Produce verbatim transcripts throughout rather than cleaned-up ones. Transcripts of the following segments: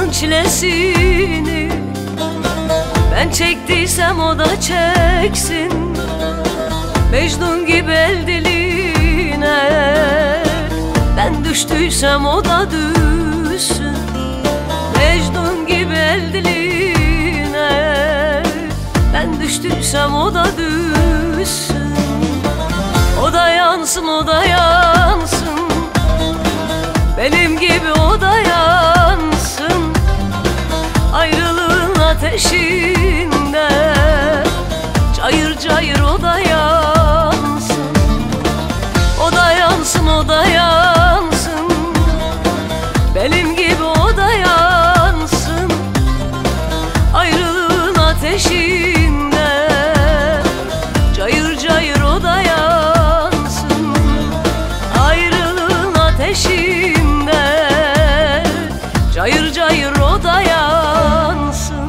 Aşkın çilesini ben çektiysem o da çeksin. Mecnun gibi el diline ben düştüysem o da düşsün. Mecnun gibi el diline ben düştüysem o da düşsün. O da yansın, o da yansın, benim gibi o da yansın. Ayrılığın ateşinde cayır cayır o da yansın. O da yansın, o da yansın, benim gibi o da yansın. Ayrılığın ateşinde cayır cayır o da yansın. Ayrılığın ateşinde cayır cayır o da yansın.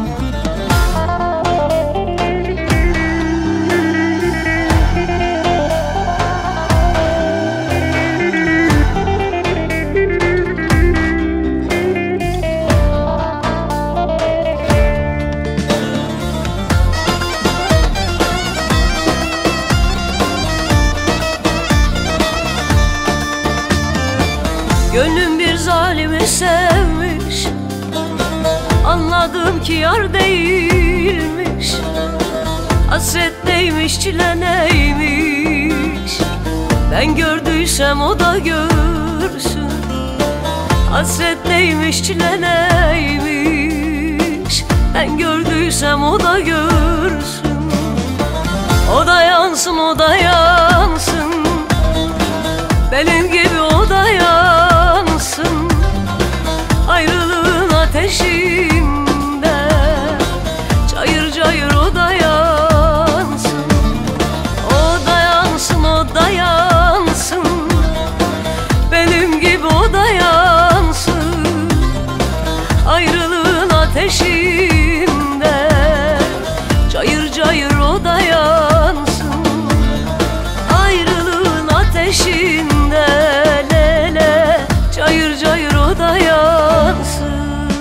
Gönlüm bir zalimi sevmiş, anladım ki yar değilmiş. Hasret neymiş, çile neymiş, ben gördüysem o da görsün. Hasret neymiş, çile neymiş, ben gördüysem o da görsün. O da yansın, o da yansın, benim gibi o da yansın. Ayrılığın ateşinde cayır cayır o da yansın. O da yansın, o da yansın, benim gibi o da yansın. Ayrılığın ateşinde cayır cayır o da yansın. Ayrılığın ateşinde lele cayır cayır o da yansın.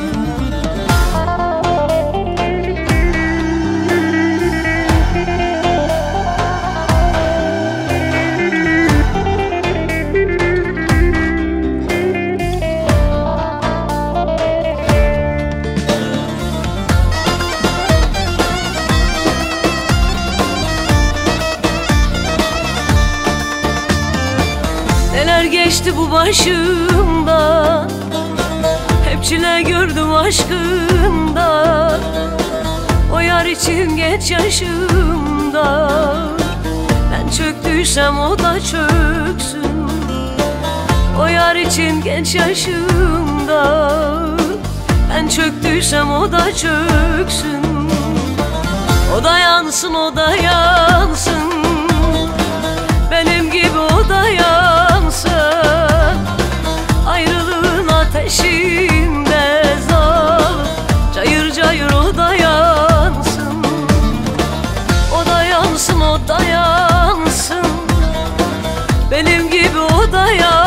Neler geçti bu başımdan, hep çile gördüm aşkında. O yar için genç yaşımda ben çöktüysem o da çöksün. O yar için genç yaşımda ben çöktüysem o da çöksün. O da yansın, o da yansın, benim gibi o da yansın. Ayrılığın ateşinde zalim cayır cayır o da yansın. O da yansın, o da yansın, benim gibi o da yansın.